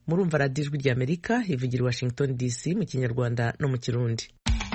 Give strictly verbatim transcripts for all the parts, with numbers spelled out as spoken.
murumva radiyo ijwi ry'Amerika ivugira i Washington D C mu Kinyarwanda no mu Kirundi.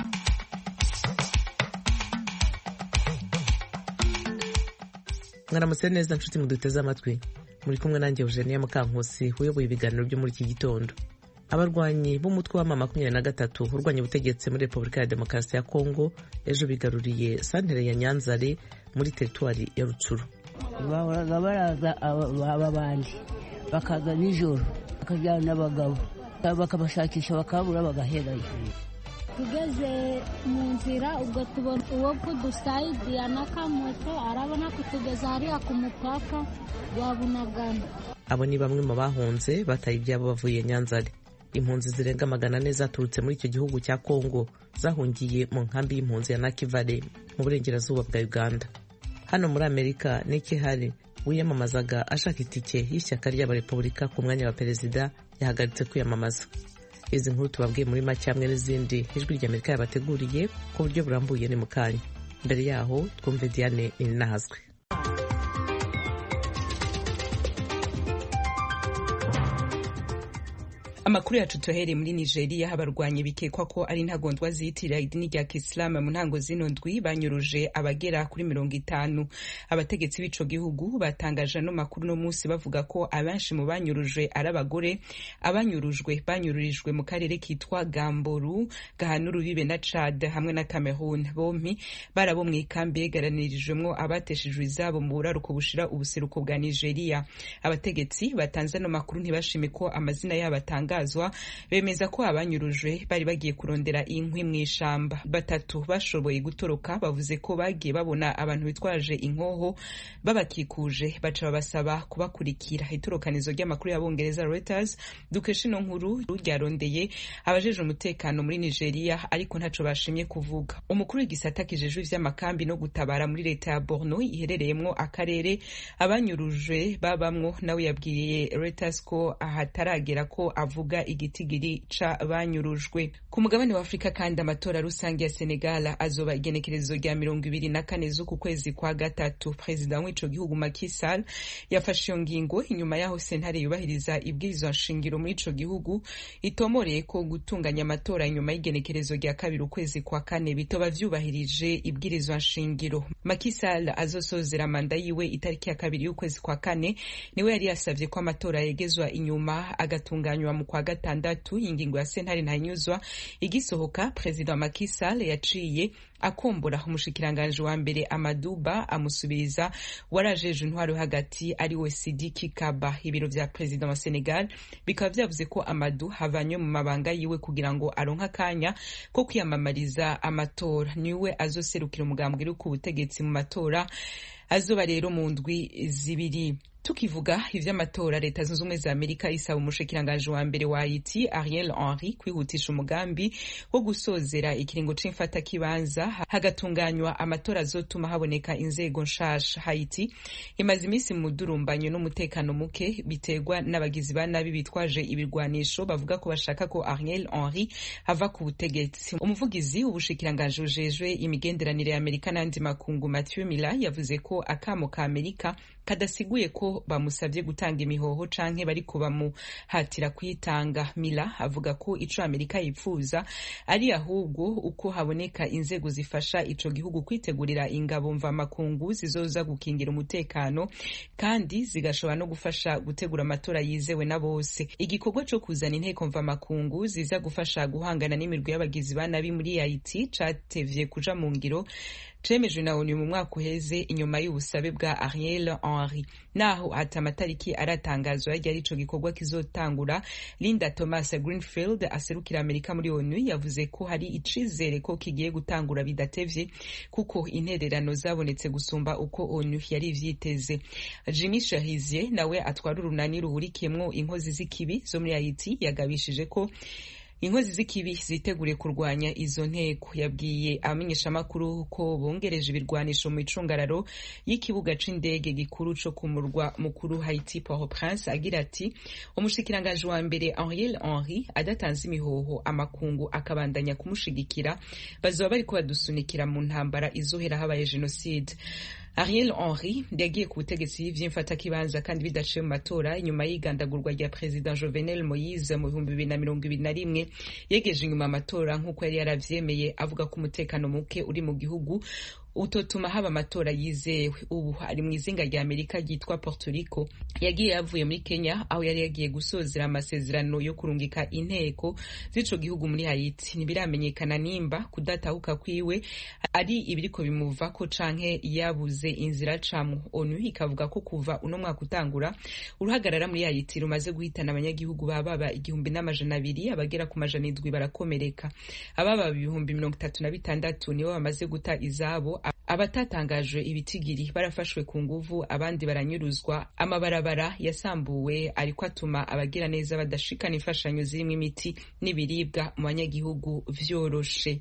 Mwaramutse neza nshuti muduteze amatwi, muri kumwe nanjye Eugenia Mukankusi uyoboye ibiganiro byo muri iki gitondo. Abarwanyi b'umutwe wa makumyabiri na gatatu urwanya ubutegetsi muri Repubulika ya Demokarasi ya Kongo ejo bigaruriye santere ya Nyanzale muri teritwari ya Rutshuru. Bahoraga baraza aba bandi bakaza nijoro bakajyana n'abagabo bakabashakisha bakabura bagaherayo. Tugeze mu nzira ubwo tubona uwo kudusaidia n'akamoto arabona kutugeza hariya ku mupaka wa Bunagana. Abo ni bamwe mu bahunze bataye ibyabo bavuye Nyanzale. Impunzi zirenga magana ane zaturutse muri icyo gihugu cya Kongo zahungiye mu nkambi y'impunzi ya Nakivale mu burengerazuba bwa Uganda. Hano muri Amerika Nikki Haley wiyamamazaga ashaka itike y'ishyaka ry'abarepublika ku mwanya wa perezida yahagaritse kwiyamamaza. Izi nkuru tubabwiye muri make hamwe n'izindi ijwi ry'Amerika yabateguriye ku buryo burambuye ni mu kanya. Mbere yaho twumve Diane Ninahazwe. Amakuru yacu tuhereye muri Nigeria, abarwanyi bikekwa ko ari intagondwa ziyitirira idini rya Kisilamu mu ntango zino ndwi banyuruje abagera kuri mirongo itanu. Abategetsi b'ico gihugu batangaje no makuru no munsi bavuga ko abenshi mu banyuruje ari abagore. Abanyurujwe banyururijwe mu karere kitwa Gamboru gahana urubibe na Chad hamwe na Cameroon. Bompi barabo mu ikambi yegaranirijwemo abateshejwe izabo mu buraruko bushira ubuseruko bwa Nigeria. Abategetsi batanze no makuru ntibashime ko amazina y'abatanga bemeza ko abanyurujwe bari bagiye kurondera inkwi mu ishamba. Batatu bashoboye gutoroka bavuze ko bagiye babona abantu bitwaje inkoho babakikuje baca babasaba kubakurikira. Itorokanizo ry'amakuru y'abongereza Reuters dukesha ino nkuru ryarondeye abajeje umutekano muri Nigeria ariko ntaco bashimye kuvuga. Umukuru w'igisata kijejwe ivy'amakambi no gutabara muri leta ya Borno iherereyemwo akarere abanyurujwe babamwo nawe yabwiye Reuters ko ahataragera ko avuga igitigiri ca banyurujwe. Ku mugabane wa Afrika kandi amatora rusange ya Senegal azoba igenekerezo rya mirongo ibiri na kane z'uku kwezi kwa gatatu. Perezida w'ico gihugu Macky Sall yafashe iyo ngingo inyuma yaho sentare yubahiriza ibwirizwa nshingiro muri ico gihugu itomoreye ko gutunganya amatora inyuma y'igenekerezo rya kabiri ukwezi kwa kane bitoba vyubahirije ibwirizwa nshingiro. Macky Sall azosozera manda yiwe itariki ya kabiri y'ukwezi kwa kane niwe yari yasavye ko amatora yegezwa inyuma agatunganywa mu kwa gatandatu. Ingingo ya sentare ntanyuzwa igisohoka, President Macky Sall yaciye akombora umushikiranganje wa mbere Amaduba amusubiriza warajeje intwaro hagati ari we Sidiki Kaba. Ibiro vya President wa Senegal bikaba vyavuze ko Amadou havanywe mu mabanga yiwe kugira ngo aronka kanya ko kwiyamamariza amatora. Niwe azoserukira umugambwe uri ku butegetsi mu matora azoba rero mu ndwi zibiri. Tukivuga ivy'amatora, leta zunze ubumwe za Amerika isaba umushikiranganje wa mbere wa Haiti Ariel Henry kwihutisha umugambi wo gusozera ikiringo c'imfata kibanza hagatunganywa amatora azotuma haboneka inzego nshasha. Haiti imaze iminsi mu durumbanyo n'umutekano muke biterwa n'abagizi ba nabi bitwaje ibirwanisho bavuga ko bashaka ko Ariel Henry ava ku butegetsi. Umuvugizi w'ubushikiranganje ujejwe imigenderanire ya Amerika n'andi makungu Matthew Miller yavuze ko akamo ka Amerika kadasiguye ko bamusavye gutanga imihoho canke bari kubamuhatira kwitanga. Mila avuga ko ico Amerika yipfuza ari ahubwo uko haboneka inzego zifasha ico gihugu kwitegurira ingabo mva makungu zizoza gukingira umutekano kandi zigashobora no gufasha gutegura amatora yizewe na bose. Igikorwa co kuzana inteko mva makungu ziza gufasha guhangana n'imirwi y'abagizi ba nabi muri Haiti catevye kuja mu ngiro cemejwe na ONU mu mwaka uheze inyuma y'ubusabe bwa Ariel Henry. Naho hata amatariki aratangazwa ryari ico gikorwa kizotangura, Linda Thomas Greenfield aserukira Amerika muri ONU yavuze ko hari icizere ko kigiye gutangura bidatevye kuko intererano zabonetse gusumba uko ONU yari vyiteze. Jimmy Shahizie nawe atwara urunani ruhurikiyemwo inkozi z'ikibi zo muri Haiti yagabishije ko inkozi z'ikibi ziteguriye kurwanya izo nteko. Yabwiye amenyesha makuru ko bongereje ibirwanisho mu icungararo y'ikibuga c'indege gikuru co ku murwa mukuru Haiti Port-au-Prince. Agira ati umushikiranganje wa mbere Ariel Henry adatanze imihoho amakungu akabandanya kumushigikira bazoba bariko badusunikira mu ntambara izohera habaye genocide. Ariel Henry yagiye ku butegetsi vy'imfatakibanza kandi bidaciye mu matora inyuma y'igandagurwa rya President Jovenel Moise mu bihumbi bibiri na mirongo ibiri na rimwe. Yegeje inyuma amatora nk'uko yari yaravyemeye avuga ko umutekano muke uri mu gihugu utotuma haba amatora yizewe. Ubu ari mu izinga rya Amerika ryitwa Puerto Rico. Yagiye yavuye muri Kenya aho yari yagiye gusozera amasezerano yo kurungika inteko z'ico gihugu muri Haiti. Ntibiramenyekana nimba kudatahuka kwiwe ari ibiriko bimuva ko canke yabuze inzira camwe. ONU ikavuga ko kuva uno mwaka utangura uruhagarara muri Haiti rumaze guhitana abanyagihugu bababa igihumbi n'amajana abiri, abagera ku majana indwi barakomereka. Ababa ibihumbi mirongo itatu na bitandatu nibo bamaze guta izabo. Abatatangajwe ibitigiri barafashwe ku nguvu, abandi baranyuruzwa. Amabarabara yasambuwe ariko atuma abagira neza badashikana imfashanyo zirimo imiti n'ibiribwa mu banyagihugu vyoroshe.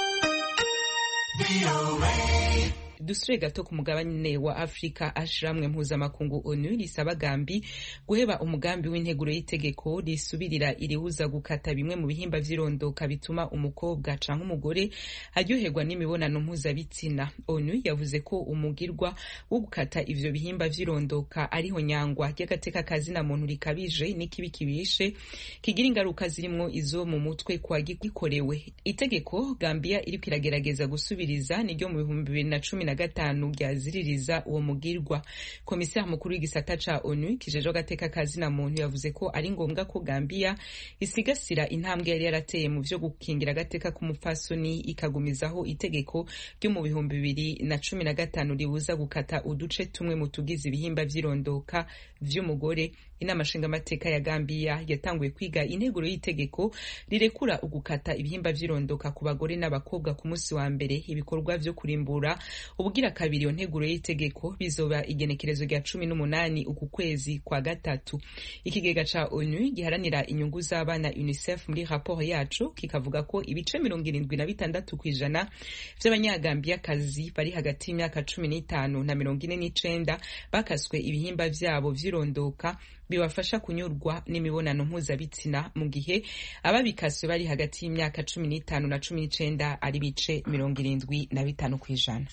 Dusure gato ku mugabane wa Afrika, ashiramwe mpuzamakungu ONU risaba Gambi guheba umugambi w'integuro y'itegeko risubirira irihuza gukata bimwe mu bihimba vy'irondoka bituma umukobwa canke umugore aryoherwa n'imibonano mpuzabitsina. ONU yavuze ko umugirwa wo gukata ivyo bihimba vy'irondoka ariho nyangwa ry'agateka kazina muntu rikabije n'ikibi kibishe kigira ingaruka zirimwo izo mu mutwe kwa gikorewe. Itegeko Gambia iriko iragerageza gusubiriza niryo mu bihumbi bibiri na cumi na gatanu ryaziririza uwo mugirwa. Komisari mukuru w'igisata ca ONU kijeje agateka kazina muntu yavuze ko ari ngombwa ko Gambia isigasira intambwe yari yarateye mu vyo gukingira agateka k'umupfasoni ikagumizaho itegeko ryo mu bihumbi bibiri na cumi na gatanu ribuza gukata uduce tumwe mu tugize ibihimba vy'irondoka vy'umugore. Inama nshingamateka ya Gambia yatanguye kwiga integuro y'itegeko rirekura ugukata ibihimba vy'irondoka ku bagore n'abakobwa ku munsi wa mbere. Ibikorwa vyo kurimbura ubugira kabiri iyo nteguro y'itegeko bizoba igenekerezo rya cumi n'umunani uku kwezi kwa gatatu. Ikigega ca ONU giharanira inyungu z'abana UNICEF muri raporo yacu kikavuga ko ibice mirongo irindwi na bitandatu kw'ijana vy'abanyagambiyakazi bari hagati y'imyaka cumi n'itanu na mirongo ine n'icenda bakaswe ibihimba vyabo vy'irondoka bibafasha kunyurwa n'imibonano mpuzabitsina, mu gihe ababikaswe bari hagati y'imyaka cumi n'itanu na cumi n'icenda ari bice mirongo irindwi na bitanu kw'ijana.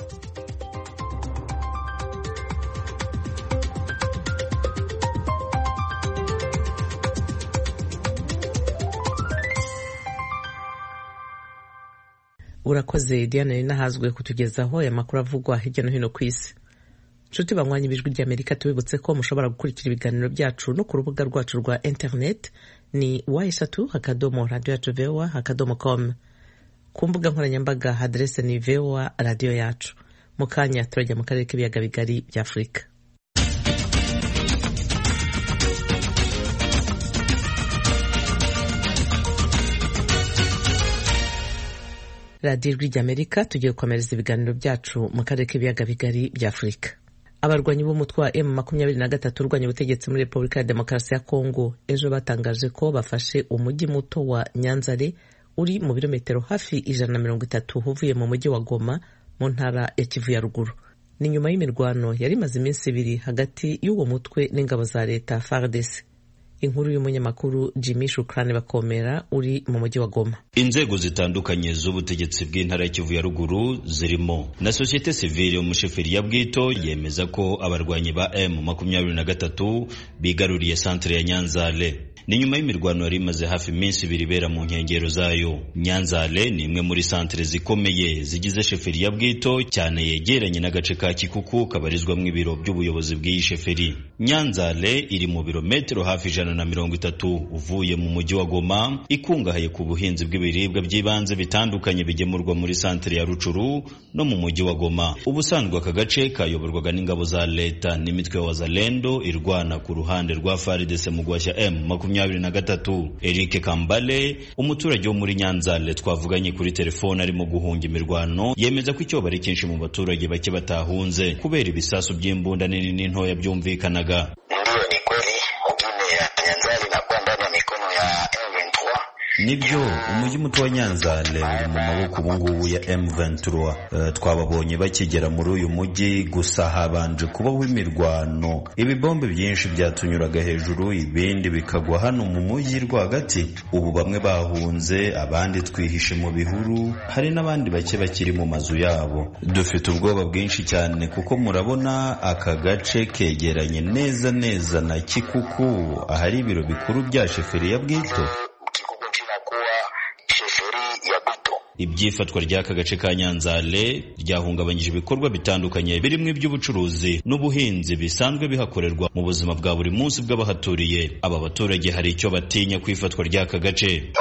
Urakoze Diana Ninahazwe kutugezaho aya makuru avugwa hirya no hino ku isi. Nshuti banywanyi bijwi rya Amerika, tubibutse ko mushobora gukurikira ibiganiro byacu no ku rubuga rwacu rwa internet ni wa eshatu akadomo radio yacu voa akadomo com. Ku mbuga nkoranyambaga adresse ni voa radio yacu. Mu kanya turajya mu karere k'ibiyaga bigari bya Afrika. Radio rya Amerika tugiye gukomereza ibiganiro byacu mu karere k'ibiyaga bigari bya Afrika. Abarwanyi b'umutwe wa M makumyabiri na gatatu urwanya ubutegetsi muri Repubulika ya Demokarasi ya Kongo ejo batangaje ko bafashe umujyi muto wa Nyanzale uri mu birometero hafi ijana na mirongo itatu uvuye mu mujyi wa Goma mu ntara ya Kivu ya ruguru. Ni nyuma y'imirwano yari imaze iminsi ibiri hagati y'uwo mutwe n'ingabo za leta F A R D C. Inkuru y'umunyamakuru Jimmy Shukrani Bakomera uri mu mujyi wa Goma. Inzego zitandukanye z'ubutegetsi bw'intara ya Kivu ya ruguru zirimo na societe civile umusheferi ya Bwito yemeza ko abarwanyi ba M makumyabiri na gatatu bigaruriye centre ya Nyanzale. Ni nyuma y'imirwano yari imaze hafi iminsi ibiri bera mu nkengero zayo. Nyanzale ni imwe muri centre zikomeye zigize sheferi ya Bwito, cyane yegeranye n'agace ka Kikuku kabarizwamwo ibiro by'ubuyobozi bw'iyi sheferi. Nyanzale iri mu birometero hafi ijana na mirongo itatu uvuye mu mujyi wa Goma, ikungahaye ku buhinzi bw'ibiribwa by'ibanze bitandukanye bigemurwa muri centre ya Rucuru no mu mujyi wa Goma. Ubusanzwe aka gace kayoborwaga n'ingabo za leta n'imitwe ya Wazalendo irwana ku ruhande rwa F A R D C mu gwashya M makumyabiri na gatatu. Eric Kambale, umuturage wo muri Nyanzale twavuganye kuri telefone arimo guhunga imirwano, yemeza ko icyo bari cyinshi mu baturage bake batahunze kubera ibisasu by'imbunda nini n'intoya byumvikanaga. Ndio, ni kweli mjini ya Nyanzale inakuwa ndani ya mikono ya M ishirini na tatu nibyo umujyi muto wa Nyanzale uri mu maboko ubungubu ya M twenty-three. Uh, twababonye bakigera muri uyu mujyi, gusa habanje kubaho imirwano, ibibombe byinshi byatunyuraga hejuru, ibindi bikagwa hano mu mujyi rwagati. Ubu bamwe bahunze, abandi twihishe mu bihuru, hari n'abandi bake bakiri mu mazu yabo. Dufite ubwoba bwinshi cyane kuko murabona aka gace kegeranye neza neza na Kikuku, ahari ibiro bikuru bya sheferi ya Bwito. Ibyifatwa ry'aka gace ka Nyanzale ryahungabanyije ibikorwa bitandukanye birimo iby'ubucuruzi n'ubuhinzi bisanzwe bihakorerwa mu buzima bwa buri munsi bw'abahaturiye. Aba baturage hari icyo batinya kwifatwa ry'aka gace.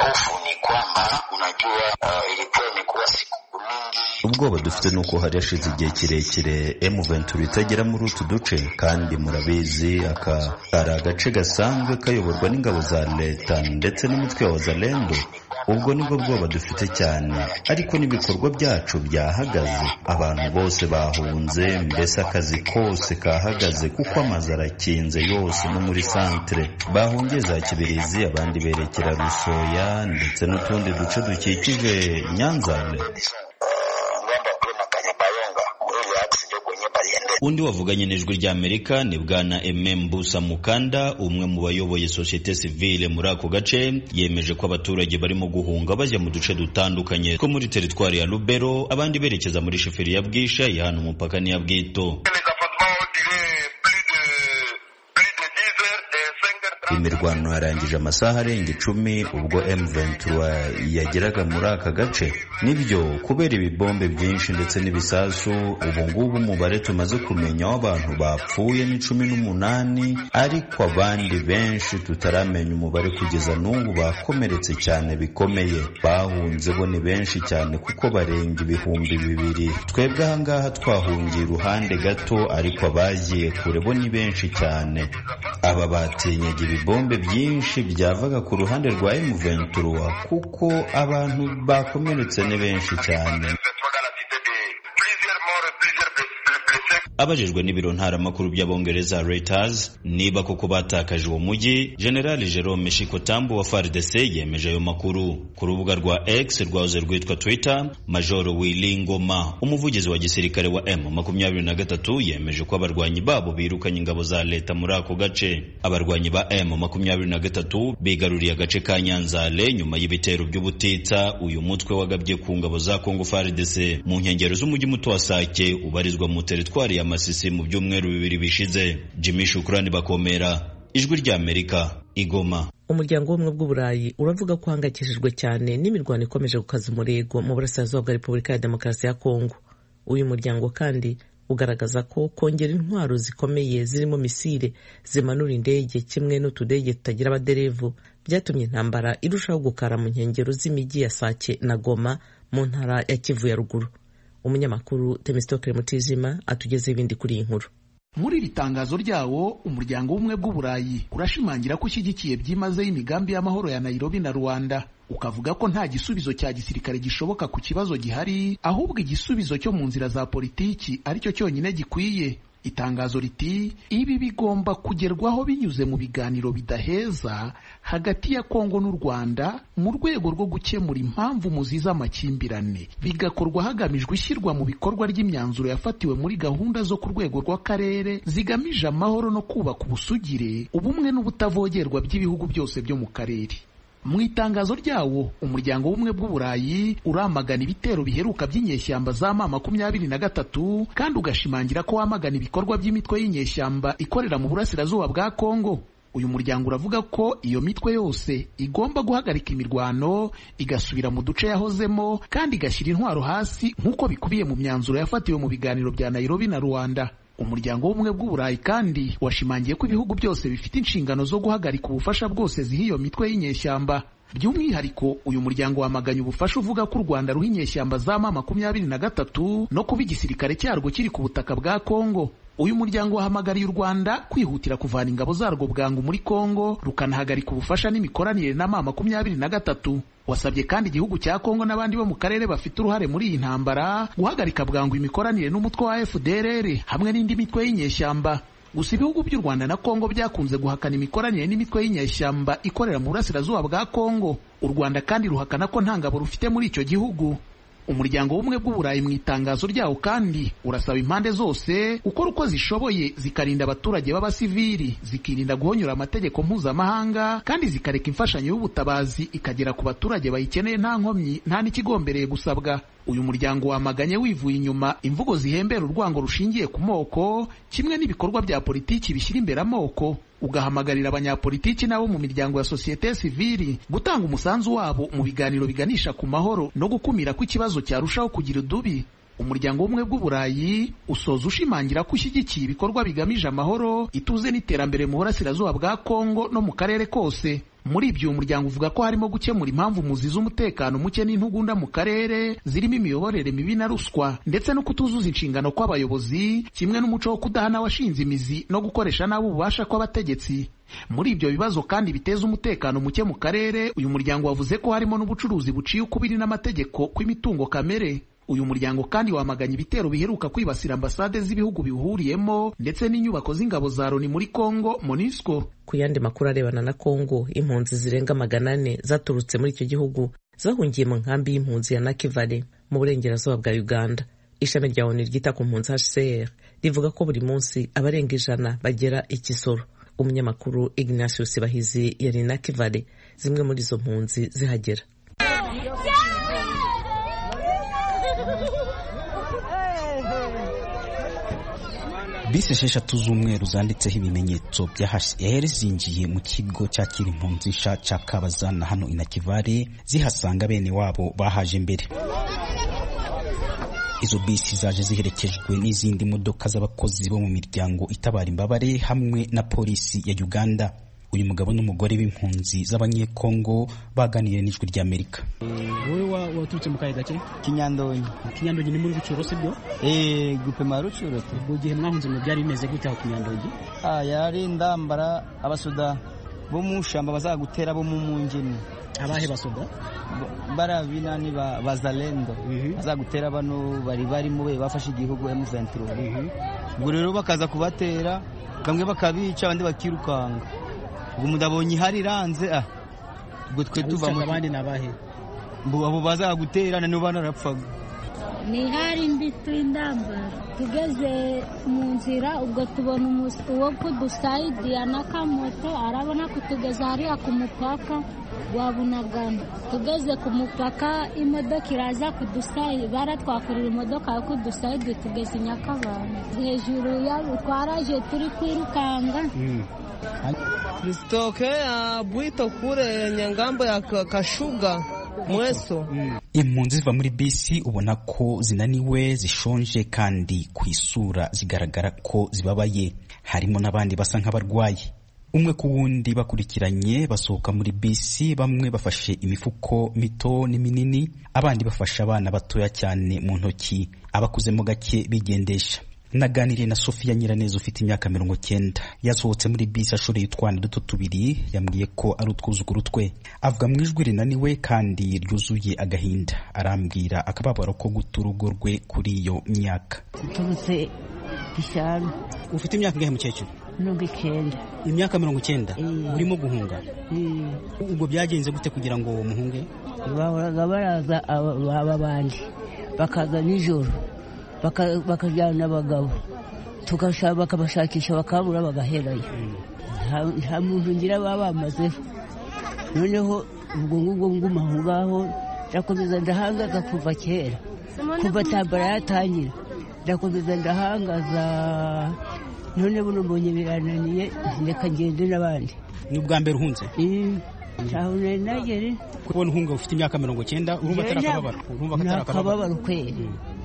Ubwoba dufite nuko hari hashize igihe kirekire M twenty-three itagera muri utu duce, kandi murabizi aka ari agace gasanzwe kayoborwa n'ingabo za leta ndetse n'umutwe wa Wazalendo. Ubwo nibwo bwoba dufite cyane, ariko n'ibikorwa byacu byahagaze, abantu bose bahunze, mbese akazi kose kahagaze kuko amazu arakinze yose no muri santere. Bahungiye za Kibirizi, abandi berekera Rusoya ndetse n'utundi duce dukikije Nyanzale. Undi wavuganye n'ijwi rya Amerika ni bwana Emme Mbusa Mukanda, umwe mu bayoboye societe civile muri ako gace. Yemeje ko abaturage barimo guhunga bajya mu duce dutandukanye two muri teritwari ya Lubero, abandi berekeza muri sheferi ya Bwisha ya hano umupaka ni ya Bwito. Imirwano yarangije amasaha arenga icumi ubwo M twenty-three yageraga muri aka gace. Nibyo kubera ibibombe byinshi ndetse n'ibisasu, ubu ngubu umubare tumaze kumenya w'abantu bapfuye ni cumi n'umunani, ariko abandi benshi tutaramenya umubare kugeza n'ubu bakomeretse cyane bikomeye. Bahunze bo ni benshi cyane kuko barenga ibihumbi bibiri. Twebwe aha ngaha twahungiye iruhande gato, ariko abagiye kure bo ni benshi cyane. Aba batinyaga ibibombe byinshi byavaga ku ruhande rwa M twenty-three kuko abantu bakomeretse ni benshi cyane. Abajejwe n'ibiro ntaramakuru by'abongereza Reuters niba koko batakaje uwo mujyi, General Jerome Shikotambu wa F A R D C yemeje ayo makuru. Ku rubuga rwa X rwahoze rwitwa Twitter, Major Willy Ngoma, umuvugizi wa gisirikare wa M twenty-three, yemeje ko abarwanyi babo birukanye ingabo za leta muri ako gace. Abarwanyi ba M twenty-three bigaruriye agace ka Nyanzale nyuma y'ibitero by'ubutitsa uyu mutwe wagabye ku ngabo za Congo F A R D C mu nkengero z'umujyi muto wa Sake ubarizwa mu teritwari ya Masisi mu byumweru bibiri bishize. Jimmy Shukrani Bakomera, Ijwi rya Amerika, Igoma. Umuryango w'ubumwe bw'Uburayi uravuga ko uhangayikishijwe cyane n'imirwano ikomeje gukaza umurego mu burasirazuba bwa Repubulika ya Demokarasi ya Kongo. Uyu muryango kandi ugaragaza ko kongera intwaro zikomeye zirimo misile zimanura indege kimwe n'utudege tutagira abaderevu byatumye intambara irushaho gukara mu nkengero z'imijyi ya Sake na Goma mu ntara ya Kivu ya ruguru. Umunyamakuru Temistokle Mutijima atugeze ibindi kuri iyi nkuru. Muri iri tangazo ryawo, umuryango w'ubumwe bw'Uburayi urashimangira ko ushyigikiye byimazeyo imigambi y'amahoro ya Nairobi na Rwanda, ukavuga ko nta gisubizo cya gisirikare gishoboka ku kibazo gihari, ahubwo igisubizo cyo mu nzira za politiki aricyo cyonyine gikwiye. Itangazo riti ibi bigomba kugerwaho binyuze mu biganiro bidaheza hagati ya Kongo n'u Rwanda mu rwego rwo gukemura impamvu muziza amakimbirane, bigakorwa hagamijwe ishyirwa mu bikorwa ry'imyanzuro yafatiwe muri gahunda zo ku rwego rw'akarere zigamije amahoro no kubaka ubusugire, ubumwe n'ubutavogerwa by'ibihugu byose byo mu karere. Mu itangazo ryawo, umuryango w'ubumwe bw'Uburayi uramagana ibitero biheruka by'inyeshyamba za M twenty-three kandi ugashimangira ko wamagana ibikorwa by'imitwe y'inyeshyamba ikorera mu burasirazuba bwa Kongo. Uyu muryango uravuga ko iyo mitwe yose igomba guhagarika imirwano, igasubira mu duce yahozemo kandi igashyira intwaro hasi nk'uko bikubiye mu myanzuro yafatiwe mu biganiro bya Nairobi na Rwanda. Umuryango w'ubumwe bw'Uburayi kandi washimangiye ko ibihugu byose bifite inshingano zo guhagarika ubufasha bwose ziha iyo mitwe y'inyeshyamba. By'umwihariko uyu muryango wamaganye ubufasha uvuga ko u Rwanda ruha inyeshyamba za M twenty-three no kuba igisirikare cyarwo kiri ku butaka bwa Kongo. Uyu muryango wahamagariye u Rwanda kwihutira kuvana ingabo zarwo bwangu muri Kongo, rukanahagarika ubufasha n'imikoranire na M twenty-three. Wasabye kandi igihugu cya Kongo n'abandi bo mu karere bafite uruhare muri iyi ntambara guhagarika bwangu imikoranire n'umutwe wa F D L R hamwe n'indi mitwe y'inyeshyamba. Gusa ibihugu by'u Rwanda na Kongo byakunze guhakana imikoranire n'imitwe y'inyeshyamba ikorera mu burasirazuba bwa Kongo. U Rwanda kandi ruhakana ko nta ngabo rufite muri icyo gihugu. Umuryango w'ubumwe bw'uburayi mu itangazo ryawo kandi urasaba impande zose ukora uko zishoboye zikarinda abaturage b'abasivili, zikirinda guhonyora amategeko mpuzamahanga, kandi zikareka imfashanyo y'ubutabazi ikagera ku baturage bayikeneye nta nkomyi nta n'ikigombereye gusabwa. Uyu muryango wamaganye wivuye inyuma imvugo zihembera urwango rushingiye ku moko kimwe n'ibikorwa bya politiki bishyira imbere amoko, ugahamagarira abanyapolitiki nabo mu miryango ya sosiyete sivili gutanga umusanzu wabo mu biganiro biganisha ku mahoro no gukumira ko ikibazo cyarushaho kugira udubi. Umuryango w'ubumwe bw'uburayi usoza ushimangira ko ushyigikiye ibikorwa bigamije amahoro, ituze n'iterambere mu burasirazuba bwa Kongo no mu karere kose. Muri ibyo uyu muryango uvuga ko harimo gukemura impamvu muzi z'umutekano muke n'intugunda mu karere zirimo imiyoborere mibi na ruswa, ndetse no kutuzuza inshingano kw'abayobozi, kimwe n'umuco wo kudahana washinze imizi no gukoresha nabi ububasha kw'abategetsi. Muri ibyo bibazo kandi biteza umutekano muke mu karere, uyu muryango wavuze ko harimo n'ubucuruzi buciye ukubiri n'amategeko kw'imitungo kamere. Uyu muryango kandi wamaganye ibitero biheruka kwibasira ambasade z'ibihugu biwuhuriyemo ndetse n'inyubako z'ingabo za Loni muri Kongo MONUSCO. Ku yandi makuru arebana na Kongo, impunzi zirenga magana ane zaturutse muri icyo gihugu zahungiye mu nkambi y'impunzi ya Nakivale mu burengerazuba bwa Uganda. Ishami rya ONU ryita ku mpunzi H C R rivuga ko buri munsi abarenga ijana bagera i Kisoro. Umunyamakuru Ignatius Bahizi yari Nakivale, zimwe muri izo mpunzi zihagera. Bisi esheshatu z'umweru zanditseho ibimenyetso bya H C R zinjiye mu kigo cyakira impunzi nsha cya Kabazana hano i Nakivale zihasanga bene wabo bahaje mbere. Izo bisi zaje ziherekejwe n'izindi modoka z'abakozi bo mu miryango itabara imbabare hamwe na polisi ya Uganda. Uyu mugabo n'umugore w'impunzi z'abanyekongo baganiriye n'ijwi rya Amerika. Wowe waturutse mu kahe gace? Kinyandonyi. Kinyandonyi ni muri Rucuro sibyo? Eh, gupema Rucuro. Ubwo gihe mwahunze mu byari bimeze gute aho Kinyandonyi? Ah, yari ndambara abasuda bo mu shamba bazagutera bo mu munjini. Abahe basoda? Barabina ni ba bazalendo. Bazagutera bano bari bari mu bafashe igihugu M vingt-trois. Ubwo rero bakaza kubatera, kamwe bakabica abandi bakirukanga. Ubwo mudabonye hari ranze ah ubwo twe tuva mu abandi nabahe mbu abo bazagutera nano banarapfaga. Ni hari mbitu indambara tugeze mu nzira ubwo tubona umusto wo kudusaidia n'akamoto arabona kutugeza hariya ku mupaka wa Bunagana. Tugeze ku mupaka imodoka iraza kudusaidia, baratwakurira imodoka yo kudusaidia tugeze Nyakabanda. Hejuru yabo twaraje turi kwirukanga. mm. Zitokea Bwito kure Nyangambo ya Kashuga Mweso. Impunzi ziva muri bisi ubona ko zinaniwe, zishonje, kandi ku isura zigaragara ko zibabaye. Harimo n'abandi basa nk'abarwayi. Umwe ku wundi bakurikiranye basohoka muri bisi, bamwe bafashe imifuko mito n'iminini, abandi bafasha abana batoya cyane mu ntoki, abakuzemo gake bigendesha. Naganiriye na Sofia Nyiraneza ufite imyaka mirongo cyenda. Yasohotse muri bisi ashoreye utwana duto tubiri, yambwiye ko ari utwuzuguru twe. Avuga mu ijwi rinaniwe kandi ryuzuye agahinda. Arambwira akababaro ko guta urugo rwe kuri iyo myaka. Turutse Kisharo. Ufite imyaka ingahe mukecuru? mirongo icyenda. Imyaka mirongo icyenda urimo guhunga? Ubwo byagenze gute kugira ngo muhunge? Bahoraga baraza aba bandi bakaza nijoro bakajyana n'abagabo tukashaka bakabashakisha bakabura bagaherayo. Nta muntu ngira baba bamazeho. Noneho ubwo ngubwo nguma aho ngaho ndakomeza ndahangaza kuva kera, kuva tabara yatangira ndakomeza ndahangaza. None buno mbonye birananiye ndeka ngende n'abandi. Ni ubwa mbere uhunze? Aho nari nagere kubona uhunga ufite imyaka mirongo cyenda urumva atarakababara? Urumva atarakababara kweli.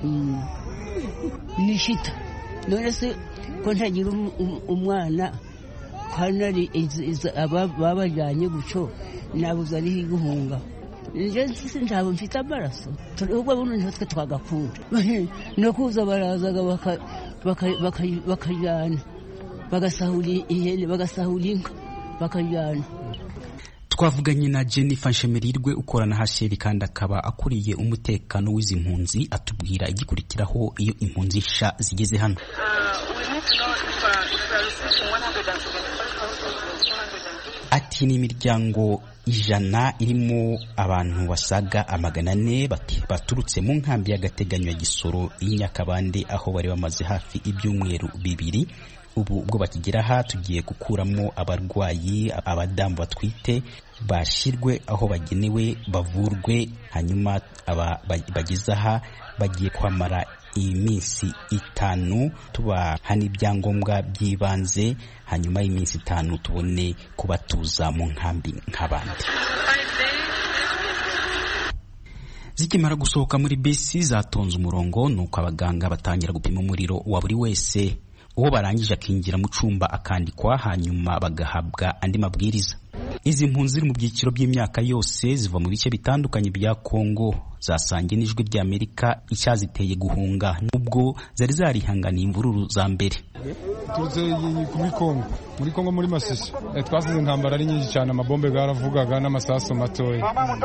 Nishita none se ko ntagira umwana kandi babajyanye guco nabuze ari guhunga. Nje sisi ndabo mfite amaraso ubwo buno ntitwe twagakunda no kuza barazaga bakajyana bagasahura ihene bagasahura inka bakajyana. Twavuganye na Jennifer Nshemerirwe ukorana hasheri kandi akaba akuriye umutekano w'izi mpunzi, atubwira igikurikiraho iyo impunzi sha zigeze hano. ati ni imiryango ijana irimo abantu basaga amagana ane baturutse mu nkambi y'agateganyo ya Gisoro y'Inyakabande aho bari bamaze hafi ibyumweru bibiri. Ubu ubwo bakigera aha tugiye gukuramo abarwayi, abadamu batwite bashirwe aho bagenewe bavurwe, hanyuma aba bageze aha bagiye kwamara iminsi itanu tubaha n'ibyangombwa by'ibanze, hanyuma y'iminsi itanu tubone kubatuza mu nkambi nk'abandi. Zikimara gusohoka muri bisi zatonze umurongo, nuko abaganga batangira gupima umuriro wa buri wese. Uwo barangije akinjira mu cumba akandikwa, hanyuma bagahabwa andi mabwiriza. Izi mpunzi ziri mu byiciro by'imyaka yose ziva mu bice bitandukanye bya Kongo zasangiye n'ijwi rya Amerika icyaziteye guhunga nubwo zari zarihanganiye imvururu za mbere. Tuze kuri Kongo, muri Kongo muri Masisi twasize intambara ari nyinshi cyane, amabombe garavugaga n'amasaso matoya.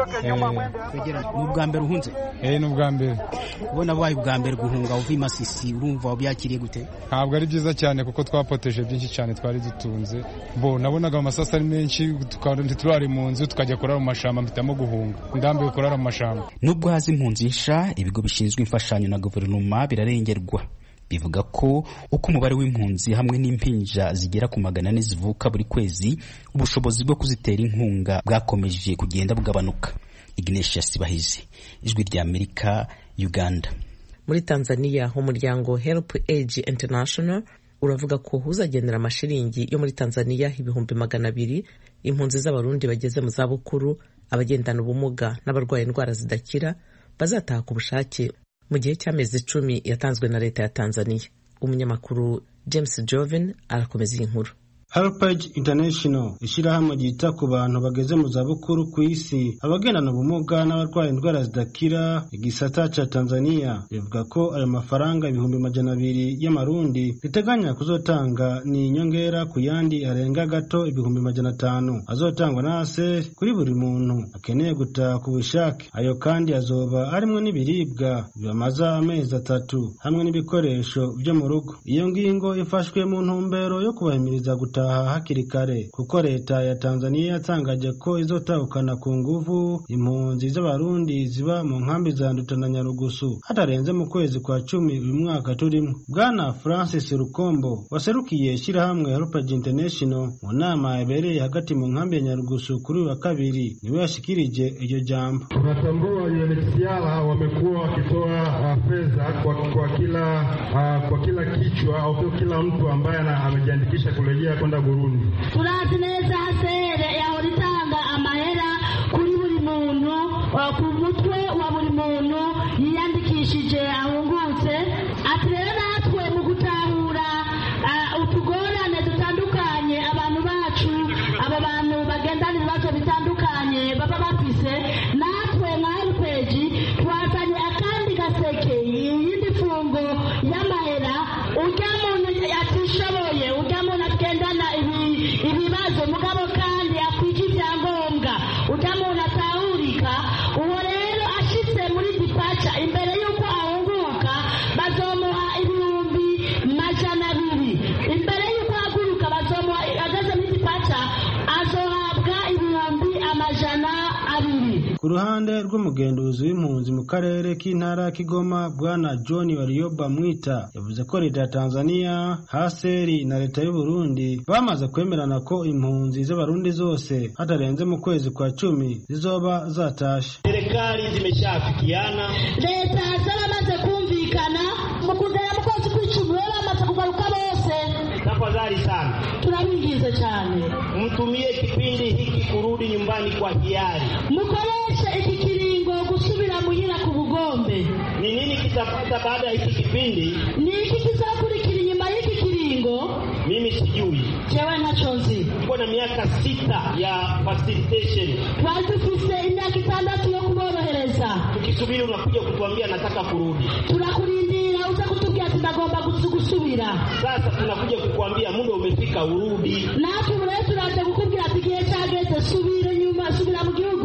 N'ubwa mbere uhunze? Eh, n'ubwa mbere. Ubona baye ubwa mbere guhunga uvi Masisi, urumva wabyakiriye gute? Ntabwo ari byiza cyane kuko twapoteje byinshi cyane twari dutunze. Bo nabonaga amasaso ari menshi, turari mu nzu tukajya kurara mu mashamba, mpitamo guhunga. Ndambiwe kurara mu mashamba. Nubwo hazi impunzi nsha, ibigo bishinzwe imfashanyo na guverinoma birarengerwa. Bivuga ko uko umubare w'impunzi hamwe n'impinja zigera ku magana ane zivuka buri kwezi, ubushobozi bwo kuzitera inkunga bwakomeje kugenda bugabanuka. Ignatius Bahizi, Ijwi rya Amerika, Uganda. Muri Tanzania umuryango Help Age International uravuga ko uzagendera amashiringi yo muri Tanzania ibihumbi magana abiri impunzi z'abarundi bageze mu zabukuru, abagendana ubumuga n'abarwaye indwara zidakira bazataha ku bushake mu gihe cy'amezi icumi yatanzwe na leta ya Tanzania. Umunyamakuru James Joven arakomeza iyi nkuru. Helpage International ishirahamwe ryita ku bantu bageze mu zabukuru ku isi, abagendana ubumuga n'abarwaye indwara zidakira, igisata ca Tanzania bivuga ko ayo mafaranga ibihumbi majana abiri y'amarundi riteganya kuzotanga ni inyongera ku yandi arenga gato ibihumbi majana atanu azotangwa na A S E kuri buri muntu akeneye gutaha ku bushake. Ayo kandi azoba arimwe n'ibiribwa bibamaza amezi atatu hamwe n'ibikoresho byo mu rugo. Iyo ngingo ifashwe mu ntumbero yo kubahimiriza gutaha hakiri kare kuko leta ya Tanzania yatangaje ko izotahukana ku nguvu impunzi z'abarundi ziba mu nkambi za Nduta na Nyarugusu hatarenze mu kwezi kwa cumi uyu mwaka turimo. Bwana Francis Rukombo waserukiye shirahamwe Helpage International mu nama yabereye hagati mu nkambi ya Nyarugusu kuri wa kabiri niwe yashikirije iryo jambo. Tunatambua U N H C R wamekuwa wakitoa fedha kwa, kwa kila uh, kwa kila kichwa au kila mtu ambaye amejiandikisha kurejea kwenda Burundi. Turazi neza hasere yahora itanga amahera kuri buri muntu ku mutwe wa buri muntu yiyandikishije ahungutse. Ati rero natwe mu gutahura utugorane dutandukanye abantu bacu, aba bantu bagendana ibibazo bitandukanye baba bafise, natwe nka Helpage twazanye akandi gaseke, yindi fungo y'amahera ujya muntu yatishoboye, ujya muntu agendana ibibazo mugabo kandi akwije ibyangombwa, ujya muntu atahurika. Uwo rero ashitse muri dipacha imbere y'uko ahunguka bazomuha ibihumbi majana abiri. Imbere y'uko ahaguruka bazomuha, ageze muri dipacha azohabwa ibihumbi amajana abiri. Ku ruhande rw'umugenduzi w'impunzi mu karere k'intara Kigoma, Bwana John Warioba Mwita yavuze ko leta ya Tanzania, Haseri na leta y'u Burundi bamaze kwemerana ko impunzi z'abarundi zose hatarenze mu kwezi kwa cumi zizoba zatashe. Serikali zimeshafikiana, leta zaramaze kumvikana mu kugera mu kwezi kw'icumi bamaze kugaruka bose. Tafadhali sana, tunabingize cyane mtumie kipindi hiki kurudi nyumbani kwa hiari. Mukoreshe iki kiringo gusubira muhira ku bugombe. Ni nini kitapata baada ya hiki kipindi? Ni iki kizakurikira inyuma y'iki kiringo? Mimi sijui. Jewe ntaco nzi. Kwa na miaka sita ya facilitation. Twari dufise imyaka itandatu yo kuborohereza. Tukisubiri unakuja kutuambia nataka kurudi. Turakurindira uza kutubwira ati ndagomba gusubira. Sasa tunakuja kukuambia muda umefika urudi. Natwe rero turaje kukubwira ati gihe cyageze, subira nyuma, subira mu gihugu.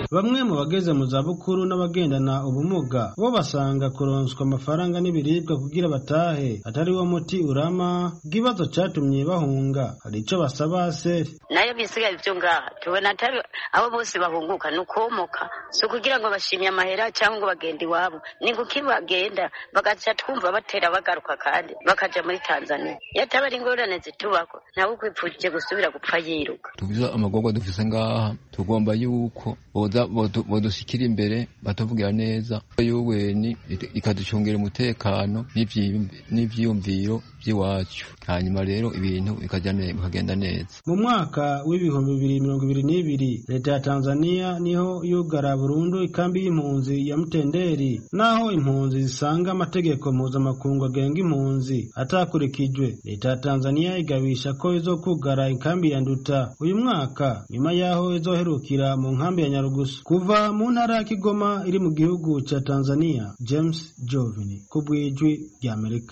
bamwe mu bageze mu zabukuru n'abagendana ubumuga bo basanga kuronswa amafaranga n'ibiribwa kugira batahe atari wo muti urama bw'ibibazo catumye bahunga. Hari ico basaba seri nayo bisigaye ivyo ngaha tubona atari abo bose bahunguka nukomoka so kugira ngo bashimye amahera cyangwa ngo bagende iwabo ni guki bagenda bagaca twumva batera bagaruka kandi bakaja muri Tanzania yataba ari ingorane zitubako ntawe ukwipfuje gusubira gupfa yiruka. Tubiza amagorwa dufise ngaha tugomba yuko boza bodushikira imbere batuvugira neza yuweni ikaducungera umutekano n'ivyiyumviro by'iwacu hanyuma rero ibintu bikagenda neza. Mu mwaka w'ibihumbi bibiri mirongo ibiri n'ibiri leta ya Tanzania niho yugara burundu ikambi y'impunzi ya Mtenderi naho impunzi zisanga amategeko mpuzamakungu agenga impunzi atakurikijwe. Leta ya Tanzania igabisha ko izokugara ikambi ya Nduta uyu mwaka nyuma yaho izoherukira mu nkambi ya Nyarugusu. Kuva mu ntara ya Kigoma iri mu gihugu ca Tanzania, James Jovini kubwijwi rya Amerika.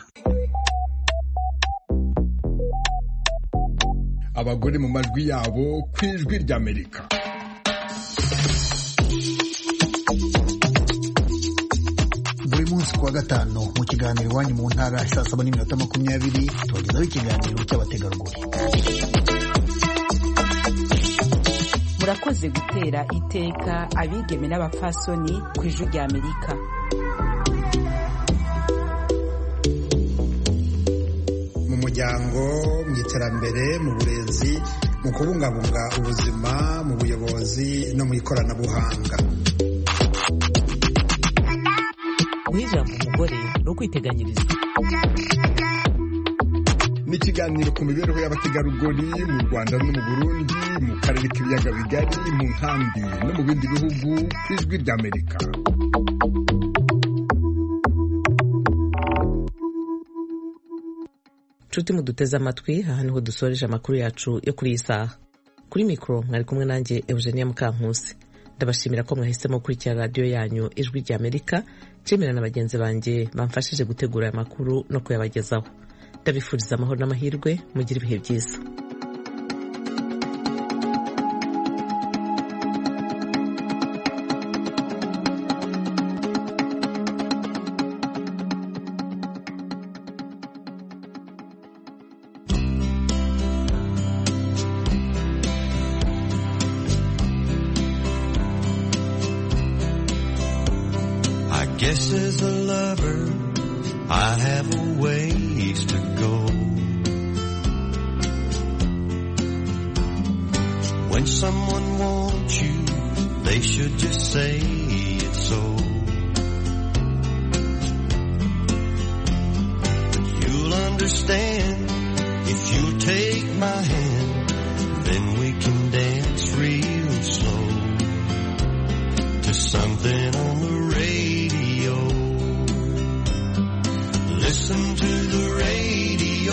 Abagore mu majwi yabo kwijwi rya Amerika. Buri munsi kuwa gatanu mu kiganiro iwanyu mu ntara saa saba n'iminota makumyabiri tubagezaho ikiganiro cy'abategarugori. Murakoze gutera iteka abigeme n'abapfasoni ku ijwi rya Amerika. Mu muryango, mu iterambere, mu burezi, mu kubungabunga ubuzima, mu buyobozi no mu ikoranabuhanga. Ijambo umugore no kwiteganyiriza. Ni ikiganiro ku mibereho y'abategarugori mu Rwanda no mu Burundi, mu karere k'ibiyaga bigari, mu nkambi no mu bindi bihugu ku ijwi rya Amerika. Nshuti muduteze amatwi, aha niho dusoreje amakuru yacu yo kuri iyi saha. Kuri mikoro mwari kumwe nanjye Eugenia Mukankusi. Ndabashimira ko mwahisemo gukurikira radiyo yanyu ijwi rya Amerika. Nshimira na bagenzi banjye bamfashije gutegura aya makuru no kuyabagezaho. Ndabifuriza amahoro n'amahirwe, mugire ibihe byiza. Guess as a lover, I have a ways to go. When someone wants you, they should just say it so. But you'll understand if you take my hand, then we can dance real slow to something on the radio. Listen to the radio.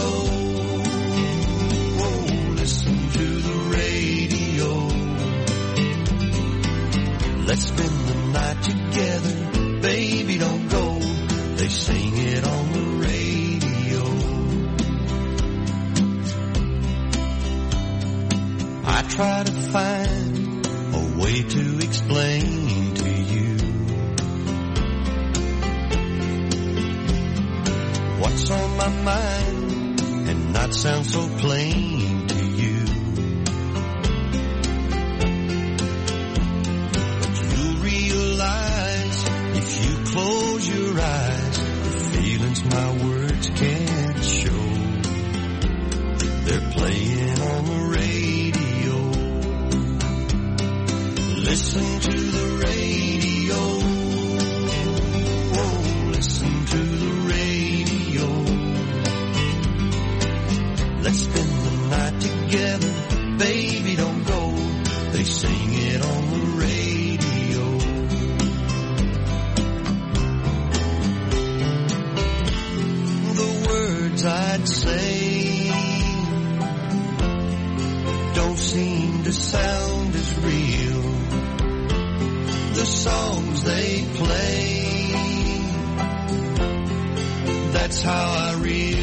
Oh, listen to the radio. Let's spend the night together. Baby, don't go. They sing it on the radio. I try to find a way to explain to you what's on my mind and not sound so plain to you. But you'll realize if you close your eyes, the feelings my words can't show, they're playing on the radio. Listen to the radio. Oh, listen to the radio. Let's spend the night together. Baby, don't go. They sing it on the radio. The words I'd say don't seem to sound as real. The songs they play, that's how I really